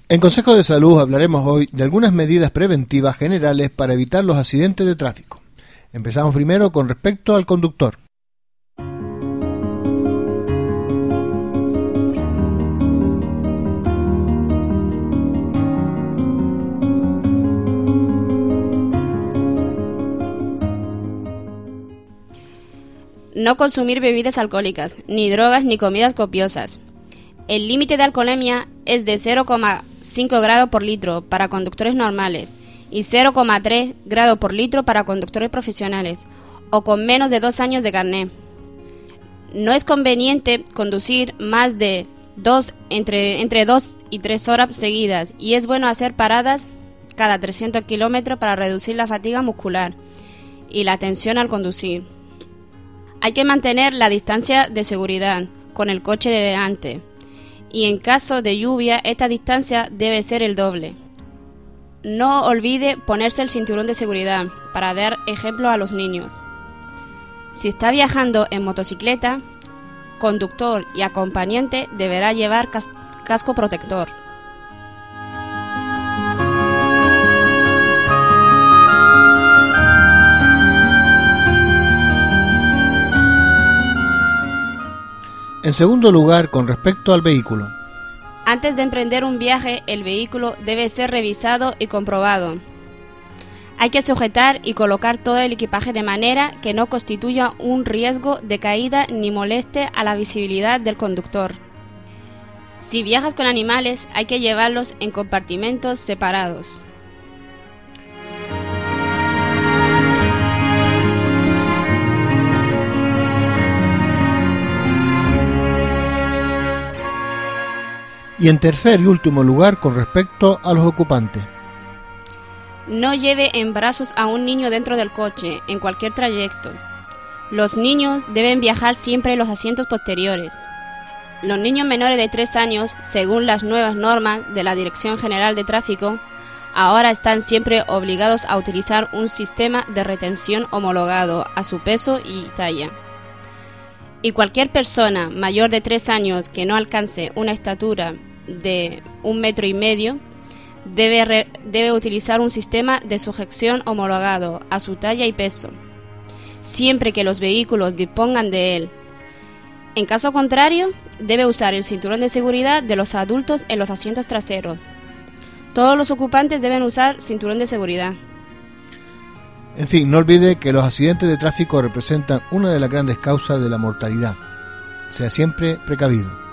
En Consejo de Salud hablaremos hoy de algunas medidas preventivas generales para evitar los accidentes de tráfico. Empezamos primero con respecto al conductor. No consumir bebidas alcohólicas, ni drogas ni comidas copiosas. El límite de alcoholemia es de 0,5 grado por litro para conductores normales y 0,3 grado por litro para conductores profesionales o con menos de 2 años de carné. No es conveniente conducir más de entre 2 y 3 horas seguidas y es bueno hacer paradas cada 300 kilómetros para reducir la fatiga muscular y la tensión al conducir. Hay que mantener la distancia de seguridad con el coche de delante y en caso de lluvia esta distancia debe ser el doble. No olvide ponerse el cinturón de seguridad para dar ejemplo a los niños. Si está viajando en motocicleta, conductor y acompañante deberá llevar casco protector. En segundo lugar, con respecto al vehículo. Antes de emprender un viaje, el vehículo debe ser revisado y comprobado. Hay que sujetar y colocar todo el equipaje de manera que no constituya un riesgo de caída ni moleste a la visibilidad del conductor. Si viajas con animales, hay que llevarlos en compartimentos separados. Y en tercer y último lugar, con respecto a los ocupantes. No lleve en brazos a un niño dentro del coche, en cualquier trayecto. Los niños deben viajar siempre en los asientos posteriores. Los niños menores de 3 años, según las nuevas normas de la Dirección General de Tráfico, ahora están siempre obligados a utilizar un sistema de retención homologado a su peso y talla. Y cualquier persona mayor de 3 años que no alcance una estatura de 1,5 metros debe utilizar un sistema de sujeción homologado a su talla y peso, siempre que los vehículos dispongan de él. En caso contrario, debe usar el cinturón de seguridad de los adultos en los asientos traseros. Todos los ocupantes deben usar cinturón de seguridad. En fin, no olvide que los accidentes de tráfico representan una de las grandes causas de la mortalidad. Sea siempre precavido.